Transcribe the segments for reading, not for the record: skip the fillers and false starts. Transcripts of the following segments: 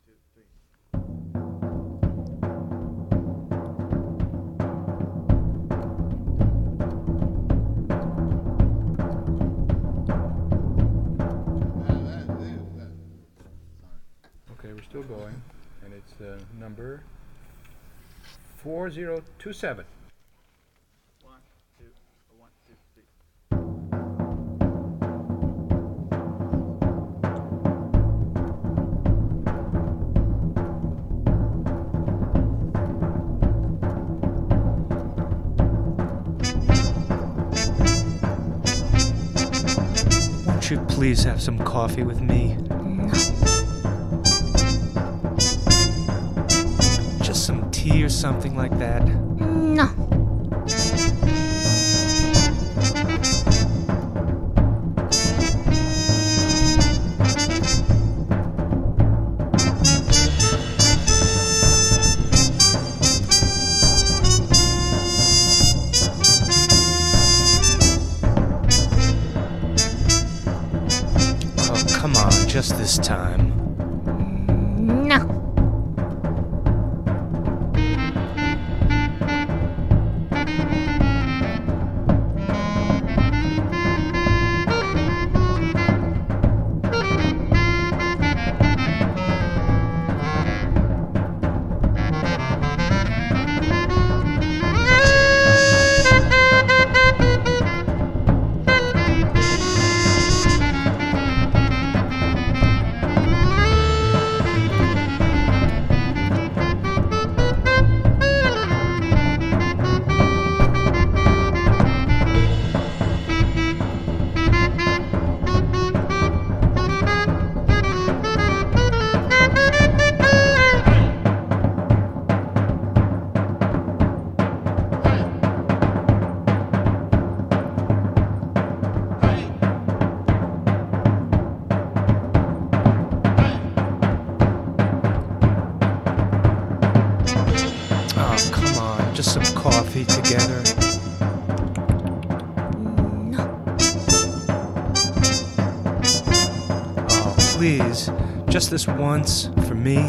Okay, we're still going, and it's number 4027. 1, 2, 1, 2, 3. Won't you please have some coffee with me? Just some tea or something like that? No. Oh, come on, just this time. No. Oh, come on, just some coffee together. No. Oh, please, just this once for me.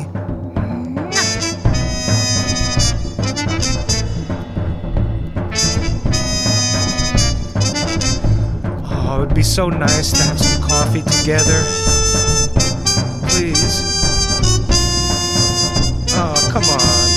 Oh, it would be so nice to have some coffee together. Please. Oh, come on.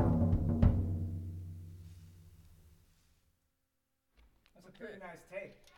That's a very nice take.